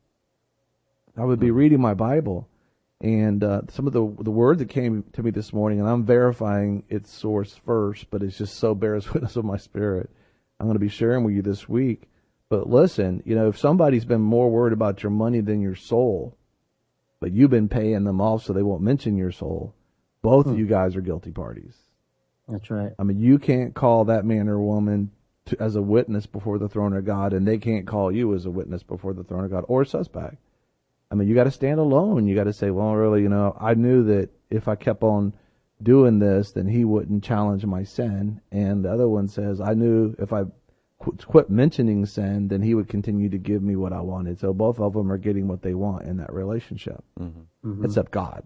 I would be reading my Bible, and uh, some of the the word that came to me this morning, and I'm verifying its source first, but it's just so bears witness of my spirit. I'm going to be sharing with you this week. But listen, you know, if somebody's been more worried about your money than your soul, but you've been paying them off so they won't mention your soul, both of you guys are guilty parties. That's right. I mean, you can't call that man or woman to, as a witness before the throne of God, and they can't call you as a witness before the throne of God or a suspect. I mean, you got to stand alone. You got to say, well, really, you know, I knew that if I kept on doing this, then He wouldn't challenge my sin. And the other one says, I knew if I qu- quit mentioning sin, then He would continue to give me what I wanted. So both of them are getting what they want in that relationship, Mhm. except God.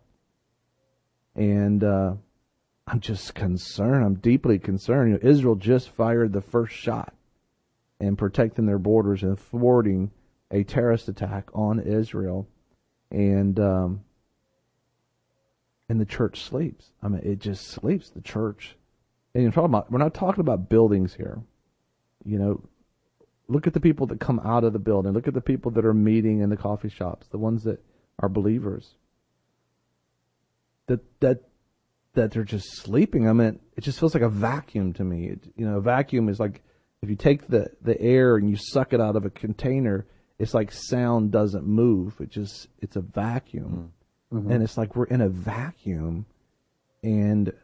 And uh, I'm just concerned. I'm deeply concerned. You know, Israel just fired the first shot in protecting their borders and thwarting a terrorist attack on Israel. And um, and the church sleeps. I mean, it just sleeps. The church. And you're talking about, we're not talking about buildings here. You know, look at the people that come out of the building. Look at the people that are meeting in the coffee shops. The ones that are believers. That that that they're just sleeping. I mean, it just feels like a vacuum to me. It, you know, a vacuum is like if you take the the air and you suck it out of a container. It's like sound doesn't move. It just, it's a vacuum. Mm-hmm. And it's like we're in a vacuum, and,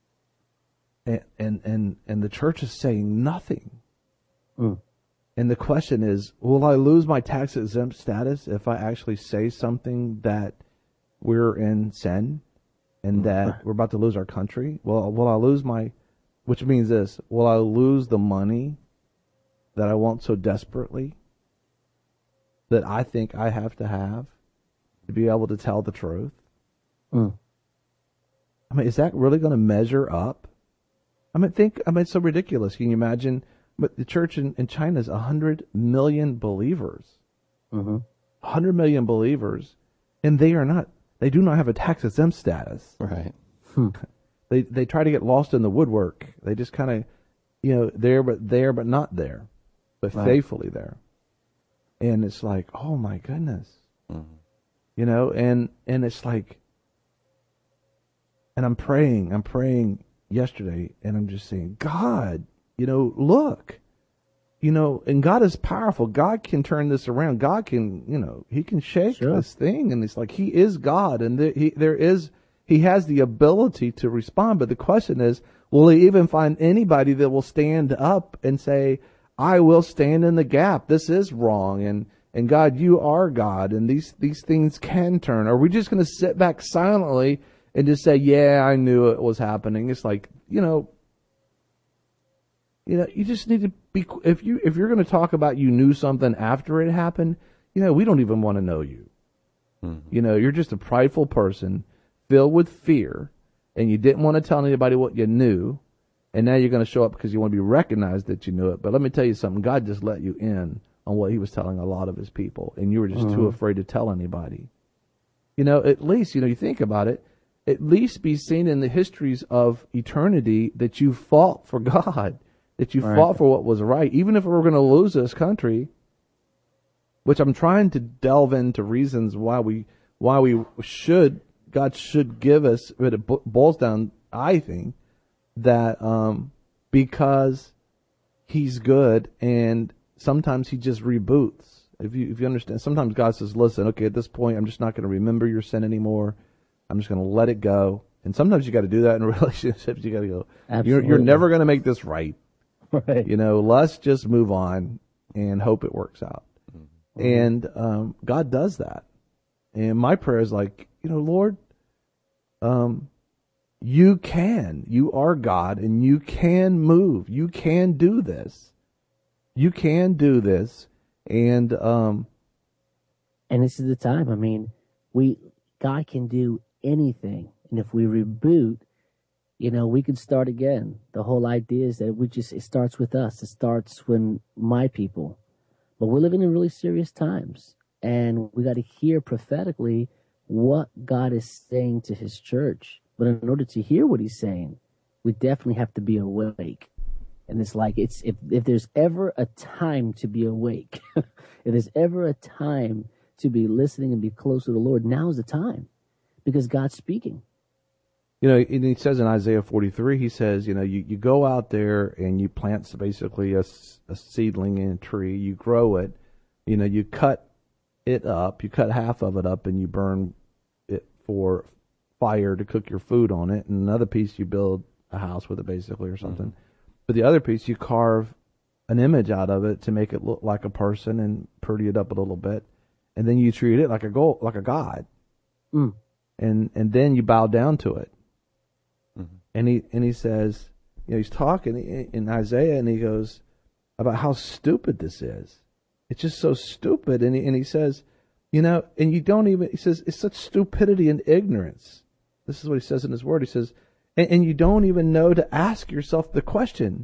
and, and, and, and the church is saying nothing. Mm. And the question is, will I lose my tax exempt status if I actually say something that we're in sin and that we're about to lose our country? Well, will I lose my, which means this, will I lose the money that I want so desperately? That I think I have to have to be able to tell the truth? Mm. I mean, is that really going to measure up? I mean, think, I mean, it's so ridiculous. Can you imagine? But the church in, in China is one hundred million believers. Mm-hmm. one hundred million believers, and they are not, they do not have a tax exempt status. Right. They they try to get lost in the woodwork. They just kind of, you know, there but there but not there, but Right. faithfully there. And it's like, oh my goodness, Mm-hmm. you know, and, and it's like, and I'm praying, I'm praying yesterday, and I'm just saying, God, you know, look, you know, and God is powerful. God can turn this around. God can, you know, He can shake Sure. this thing, and it's like He is God, and there, he, there is, He has the ability to respond. But the question is, will He even find anybody that will stand up and say, I will stand in the gap. This is wrong. And, and God, you are God. And these, these things can turn. Are we just going to sit back silently and just say, yeah, I knew it was happening? It's like, you know, You know, you just need to be, if you, if you're going to talk about you knew something after it happened, you know, we don't even want to know you. Mm-hmm. You know, you're just a prideful person filled with fear, and you didn't want to tell anybody what you knew, and now you're going to show up because you want to be recognized that you knew it. But let me tell you something, God just let you in on what he was telling a lot of his people, and you were just mm-hmm. too afraid to tell anybody. You know, at least, you know, you think about it, at least be seen in the histories of eternity that you fought for God, that you right. fought for what was right, even if we were going to lose this country, which I'm trying to delve into reasons why we why we should, God should give us, but it boils down, I think, that um, because he's good and sometimes he just reboots. If you if you understand, sometimes God says, listen, okay, at this point, I'm just not going to remember your sin anymore. I'm just going to let it go. And sometimes you got to do that in relationships. You got to go, you're, you're never going to make this right. Right. You know, let's just move on and hope it works out. Mm-hmm. And um, God does that. And my prayer is like, you know, Lord, um, you can. You are God, and you can move. You can do this. You can do this. And um, and this is the time. I mean, we God can do anything, and if we reboot, you know, we can start again. The whole idea is that we just it starts with us. It starts when my people. But we're living in really serious times, and we got to hear prophetically what God is saying to His church. But in order to hear what He's saying, we definitely have to be awake. And it's like, it's if, if there's ever a time to be awake, if there's ever a time to be listening and be close to the Lord, now is the time, because God's speaking. You know, and he says in Isaiah forty-three, he says, you know, you, you go out there and you plant basically a, a seedling in a tree, you grow it, you know, you cut it up, you cut half of it up and you burn it for fire to cook your food on it, and another piece you build a house with it basically or something. Mm-hmm. But the other piece, you carve an image out of it to make it look like a person and pretty it up a little bit, and then you treat it like a go like a god, mm. and and then you bow down to it. Mm-hmm. And he and he says, you know, he's talking in Isaiah, and he goes about how stupid this is. It's just so stupid, and he, and he says, you know, and you don't even. He says it's such stupidity and ignorance. This is what he says in his word. He says. And you don't even know to ask yourself the question,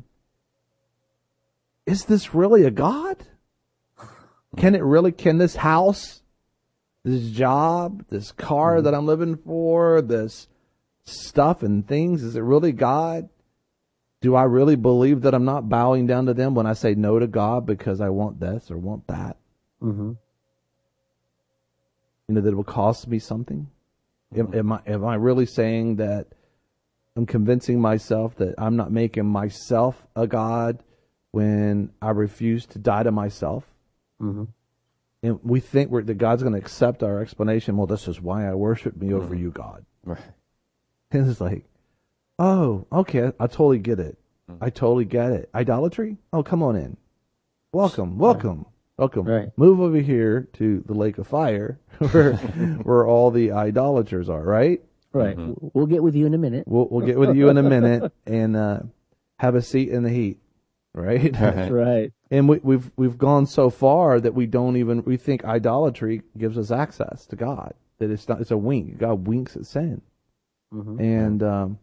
is this really a God? Can it really, can this house, this job, this car that I'm living for, this stuff and things, is it really God? Do I really believe that I'm not bowing down to them when I say no to God because I want this or want that? Mm-hmm. You know, that it will cost me something? Mm-hmm. Am, am I, am I really saying that I'm convincing myself that I'm not making myself a God when I refuse to die to myself? Mm-hmm. And we think we're, that God's going to accept our explanation. Well, this is why I worship me over mm-hmm. you, God. Right. And it's like, oh, okay, I totally get it. Mm-hmm. I totally get it. Idolatry? Oh, come on in. Welcome, welcome, right. welcome. Right. Move over here to the lake of fire where, where all the idolaters are, right? Right. Mm-hmm. We'll get with you in a minute. We'll we'll get with you in a minute and uh, have a seat in the heat, right? That's right. And we, we've we've gone so far that we don't even we think idolatry gives us access to God. That it's not it's a wink. God winks at sin, mm-hmm. and um,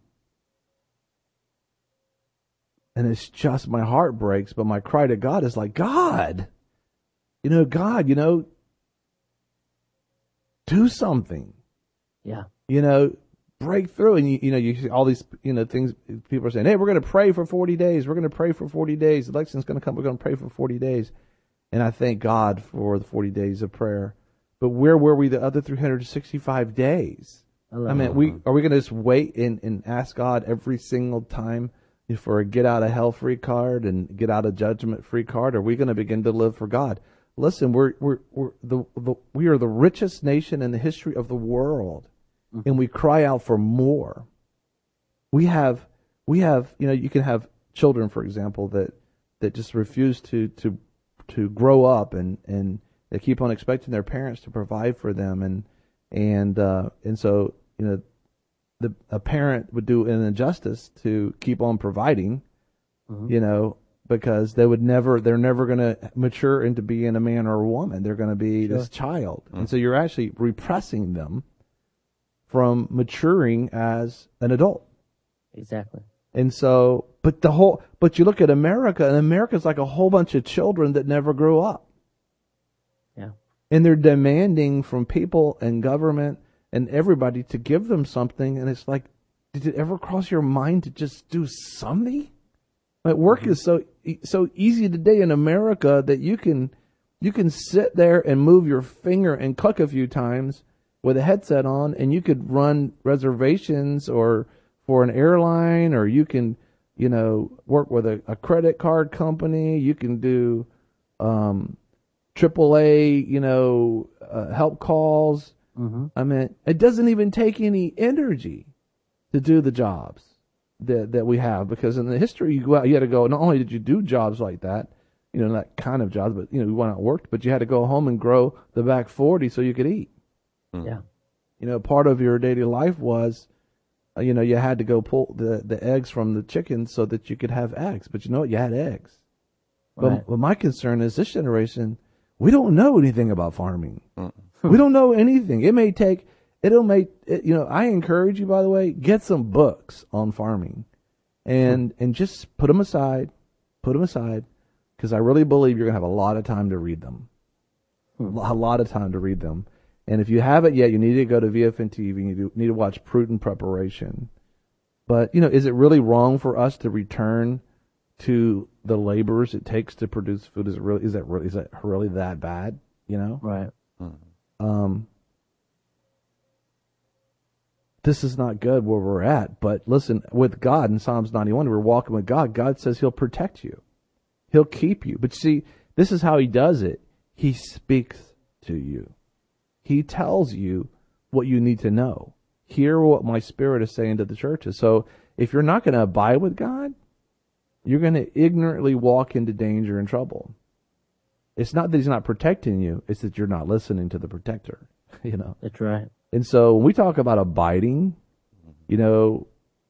and it's just my heart breaks. But my cry to God is like, God, you know, God, you know, do something. Yeah. You know, break through, and you, you know, you see all these, you know, things. People are saying, "Hey, we're going to pray for forty days. We're going to pray for forty days. The election's going to come. We're going to pray for forty days." And I thank God for the forty days of prayer. But where were we the other three hundred sixty-five days? I, I mean, we are we going to just wait and, and ask God every single time for a get out of hell free card and get out of judgment free card? Or are we going to begin to live for God? Listen, we're we're we're the, the we are the richest nation in the history of the world. And we cry out for more. We have, we have, you know, you can have children, for example, that, that just refuse to, to, to grow up, and, and they keep on expecting their parents to provide for them. And, and, uh, and so, you know, the, a parent would do an injustice to keep on providing, mm-hmm. you know, because they would never, they're never going to mature into being a man or a woman. They're going to be Sure. this child. Mm. And so you're actually repressing them from maturing as an adult. Exactly. And so, but the whole, but you look at America, and America's like a whole bunch of children that never grew up. Yeah. And they're demanding from people and government and everybody to give them something. And it's like, did it ever cross your mind to just do something? Like work mm-hmm. is so so easy today in America that you can you can sit there and move your finger and click a few times with a headset on, and you could run reservations or for an airline, or you can you know work with a, a credit card company. You can do um, triple A you know uh, help calls. Mm-hmm. I mean, it doesn't even take any energy to do the jobs that that we have, because in the history you go out, you had to go. Not only did you do jobs like that, you know, that kind of jobs, but you know, you went out and worked, but you had to go home and grow the back forty so you could eat. Yeah, you know, part of your daily life was, uh, you know, you had to go pull the the eggs from the chickens so that you could have eggs. But you know what? You had eggs. But, right. but my concern is this generation, we don't know anything about farming. We don't know anything. It may take. It'll make, it, you know, I encourage you, by the way, get some books on farming and hmm. and just put them aside, put them aside, because I really believe you're going to have a lot of time to read them. Hmm. A lot of time to read them. And if you haven't yet, you need to go to V F N T V. You need to watch Prudent Preparation. But, you know, is it really wrong for us to return to the labors it takes to produce food? Is it really, is that really, is that really that bad, you know? Right. Hmm. Um. This is not good where we're at. But listen, with God in Psalms ninety-one, we're walking with God. God says he'll protect you. He'll keep you. But see, this is how he does it. He speaks to you. He tells you what you need to know. Hear what my Spirit is saying to the churches. So if you're not going to abide with God, you're going to ignorantly walk into danger and trouble. It's not that he's not protecting you. It's that you're not listening to the protector. You know. That's right. And so when we talk about abiding, you know,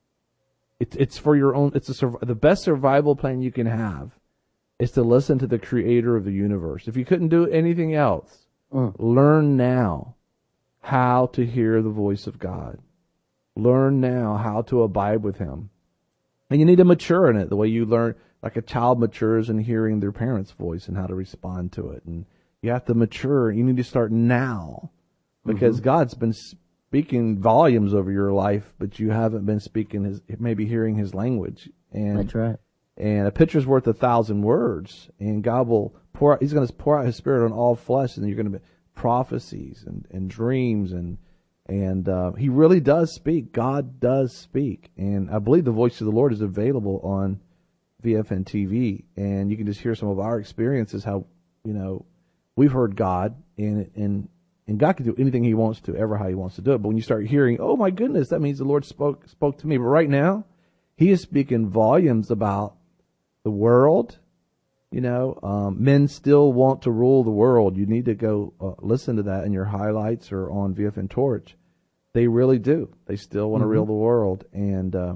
it's it's for your own. It's a the best survival plan you can have is to listen to the Creator of the universe. If you couldn't do anything else, mm. learn now how to hear the voice of God. Learn now how to abide with Him, and you need to mature in it the way you learn, like a child matures in hearing their parents' voice and how to respond to it. And you have to mature. You need to start now. Because mm-hmm. God's been speaking volumes over your life, but you haven't been speaking his, maybe hearing his language. And that's right. And a picture's worth a thousand words. And God will pour out, he's going to pour out his Spirit on all flesh, and you're going to be prophecies and, and dreams. And, and, uh, he really does speak. God does speak. And I believe the voice of the Lord is available on V F N T V. And you can just hear some of our experiences, how, you know, we've heard God and, and, And God can do anything he wants to, ever how he wants to do it. But when you start hearing, oh my goodness, that means the Lord spoke spoke to me. But right now, he is speaking volumes about the world. You know, um, men still want to rule the world. You need to go uh, listen to that in your highlights or on V F N Torch. They really do. They still want to mm-hmm. rule the world. And uh,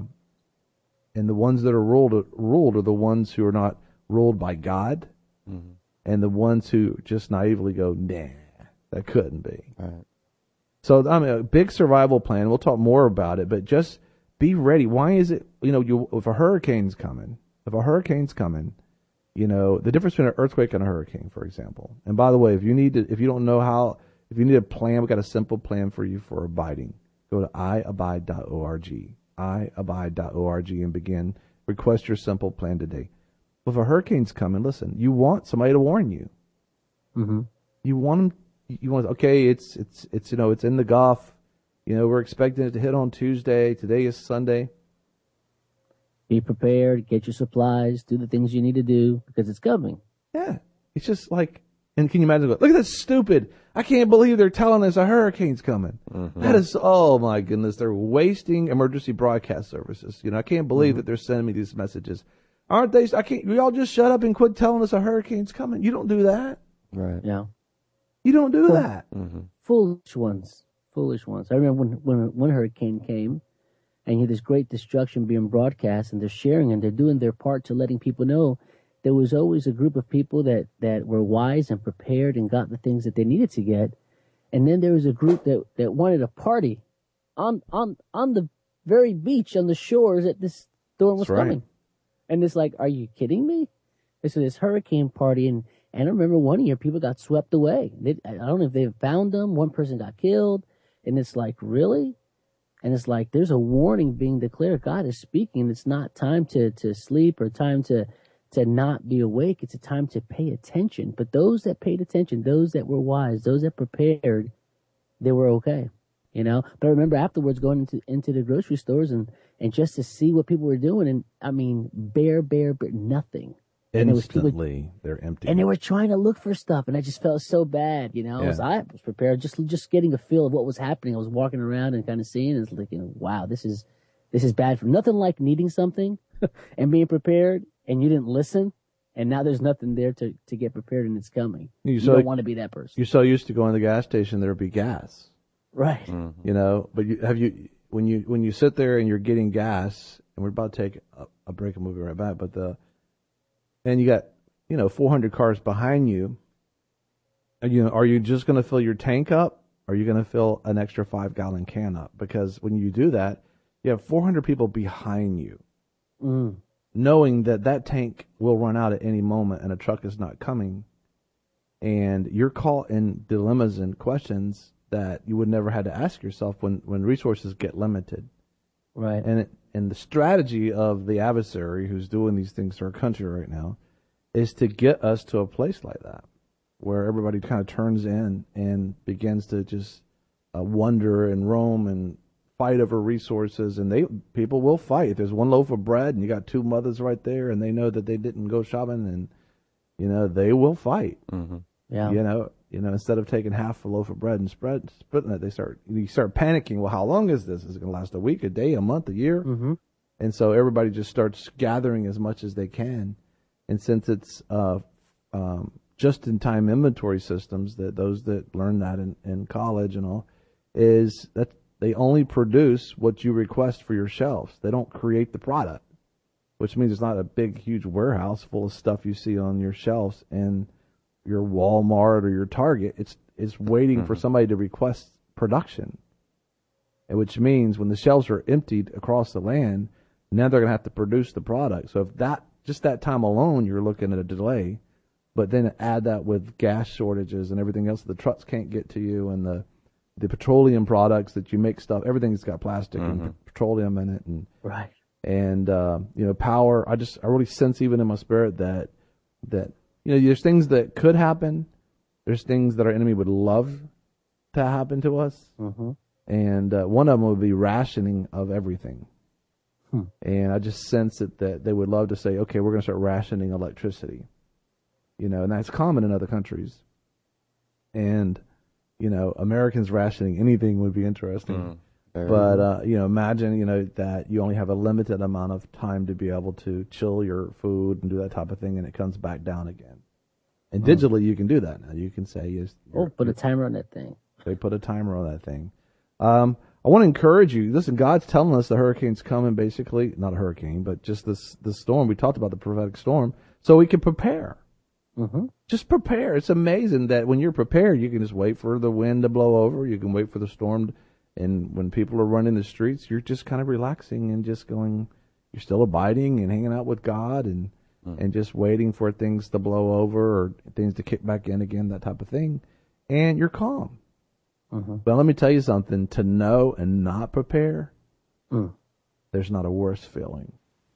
and the ones that are ruled, ruled are the ones who are not ruled by God. Mm-hmm. And the ones who just naively go, nah. That couldn't be. Right. So, I mean, a big survival plan. We'll talk more about it, but just be ready. Why is it, you know, you, if a hurricane's coming, if a hurricane's coming, you know, the difference between an earthquake and a hurricane, for example. And by the way, if you need to, if you don't know how, if you need a plan, we've got a simple plan for you for abiding. Go to i abide dot org, i abide dot org, and begin. Request your simple plan today. If a hurricane's coming, listen, you want somebody to warn you. Mm-hmm. You want them. You want, okay, it's, it's, it's, you know, it's in the Gulf. You know, we're expecting it to hit on Tuesday. Today is Sunday. Be prepared, get your supplies, do the things you need to do because it's coming. Yeah. It's just like, and can you imagine, look at this stupid, I can't believe they're telling us a hurricane's coming. Mm-hmm. That is, oh my goodness, they're wasting emergency broadcast services. You know, I can't believe mm-hmm. that they're sending me these messages. Aren't they, I can't, we all just shut up and quit telling us a hurricane's coming. You don't do that. Right. Yeah. You don't do that. Mm-hmm. Foolish ones. Foolish ones. I remember when, when one hurricane came and you had this great destruction being broadcast and they're sharing and they're doing their part to letting people know, there was always a group of people that, that were wise and prepared and got the things that they needed to get. And then there was a group that, that wanted a party on, on, on the very beach, on the shores that this storm was That's right. coming. And it's like, are you kidding me? And so this hurricane party, and, and I remember one year people got swept away. They, I don't know if they found them. One person got killed. And it's like, really? And it's like, there's a warning being declared. God is speaking. It's not time to, to sleep or time to, to not be awake. It's a time to pay attention. But those that paid attention, those that were wise, those that prepared, they were okay. You know, but I remember afterwards going into, into the grocery stores and, and just to see what people were doing. And I mean, bare, bare, bare, nothing. And Instantly, people, they're empty. and they were trying to look for stuff, and I just felt so bad, you know. Yeah. So I was prepared, just just getting a feel of what was happening. I was walking around and kind of seeing, and it's like, you know, wow, this is this is bad. For nothing like needing something and being prepared, and you didn't listen, and now there's nothing there to, to get prepared, and it's coming. You You, so- don't want to be that person, You're so used to going to the gas station, there'd be gas, right? you know. But you, have you when you when you sit there and you're getting gas, and we're about to take a, a break and move it right back, but the and you got you know four hundred cars behind you. And, you know, are you just going to fill your tank up? Or are you going to fill an extra five gallon can up? Because when you do that, you have four hundred people behind you, Mm. knowing that that tank will run out at any moment and a truck is not coming. And you're caught in dilemmas and questions that you would never had to ask yourself when, when resources get limited. Right. And it, and the strategy of the adversary who's doing these things to our country right now is to get us to a place like that, where everybody kind of turns in and begins to just uh, wonder and roam and fight over resources. And they people will fight. If there's one loaf of bread and you got two mothers right there and they know that they didn't go shopping, and you know they will fight. Mm-hmm. Yeah. You know, you know, instead of taking half a loaf of bread and spread splitting it, they start you start panicking. Well, how long is this? Is it going to last a week, a day, a month, a year? Mm-hmm. And so everybody just starts gathering as much as they can. And since it's uh, um, just-in-time inventory systems, that those that learn that in, in college and all, is that they only produce what you request for your shelves. They don't create the product, which means it's not a big, huge warehouse full of stuff you see on your shelves in your Walmart or your Target. It's it's waiting mm-hmm. for somebody to request production, and which means when the shelves are emptied across the land, now they're going to have to produce the product. So if that just that time alone, you're looking at a delay. But then add that with gas shortages and everything else, the trucks can't get to you, and the the petroleum products that you make stuff, everything's got plastic mm-hmm. and petroleum in it, and Right. and uh, you know power. I just I really sense even in my spirit that that you know there's things that could happen, there's things that our enemy would love to happen to us, Mm-hmm. and uh, one of them would be rationing of everything. Hmm. And I just sense it that they would love to say, okay, we're going to start rationing electricity. You know, and that's common in other countries. And, you know, Americans rationing anything would be interesting. Mm, but, uh, you know, imagine, you know, that you only have a limited amount of time to be able to chill your food and do that type of thing, and it comes back down again. And Mm. digitally, you can do that now. You can say, yes, Oh, put a timer on that thing. they put a timer on that thing. Um, I want to encourage you. Listen, God's telling us the hurricane's coming, basically. Not a hurricane, but just this, this storm. We talked about the prophetic storm, so we can prepare. Mm-hmm. Just prepare. It's amazing that when you're prepared, you can just wait for the wind to blow over. You can wait for the storm. To, and when people are running the streets, you're just kind of relaxing and just going, you're still abiding and hanging out with God and, mm. and just waiting for things to blow over or things to kick back in again, that type of thing. And you're calm. Mm-hmm. But let me tell you something. To know and not prepare, Mm. there's not a worse feeling.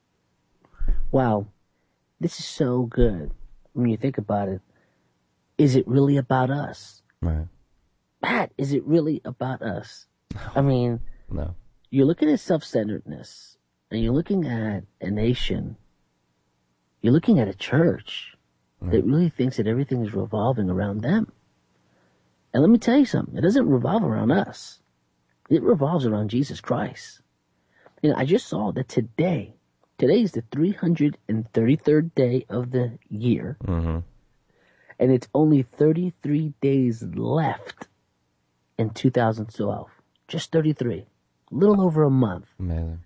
Wow. This is so good. When you think about it, is it really about us? Right. Pat, is it really about us? I mean, No. you're looking at self-centeredness, and you're looking at a nation, you're looking at a church Right. that really thinks that everything is revolving around them. And let me tell you something, it doesn't revolve around us. It revolves around Jesus Christ. You know, I just saw that today, today is the three hundred thirty-third day of the year, Mm-hmm. and it's only thirty-three days left in two thousand twelve. Just thirty-three. A little over a month. Amazing.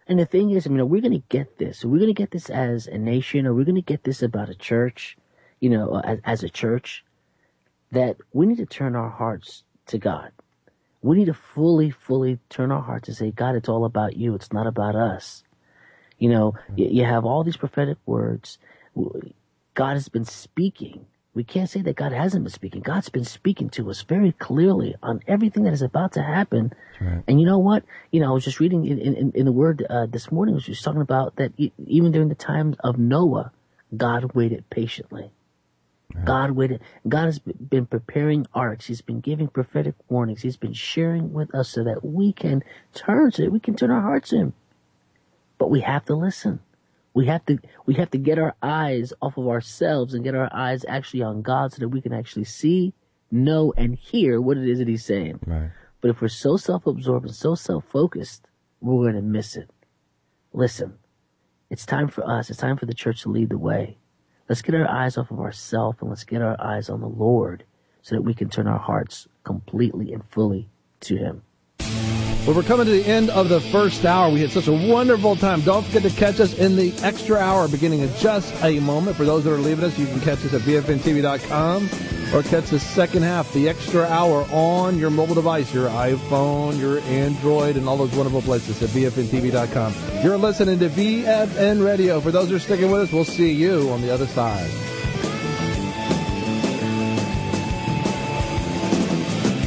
And the thing is, I mean, we're going to get this. We're going to get this as a nation, or we're going to get this about a church, you know, as, as a church, that we need to turn our hearts to God. We need to fully, fully turn our hearts and say, God, it's all about you. It's not about us. You know, you, you have all these prophetic words. God has been speaking. We can't say that God hasn't been speaking. God's been speaking to us very clearly on everything that is about to happen. Right. And you know what? You know, I was just reading in, in, in the Word uh, this morning, which was talking about that even during the times of Noah, God waited patiently. Right. God waited. God has been preparing arks. He's been giving prophetic warnings. He's been sharing with us so that we can turn, so that we can turn our hearts in. But we have to listen. We have to we have to get our eyes off of ourselves and get our eyes actually on God so that we can actually see, know, and hear what it is that He's saying. Right. But if we're so self-absorbed and so self-focused, we're going to miss it. Listen, it's time for us. It's time for the church to lead the way. Let's get our eyes off of ourselves and let's get our eyes on the Lord so that we can turn our hearts completely and fully to Him. Well, we're coming to the end of the first hour. We had such a wonderful time. Don't forget to catch us in the extra hour beginning in just a moment. For those that are leaving us, you can catch us at B F N T V dot com or catch the second half, the extra hour, on your mobile device, your iPhone, your Android, and all those wonderful places at B F N T V dot com. You're listening to B F N Radio. For those who are sticking with us, we'll see you on the other side.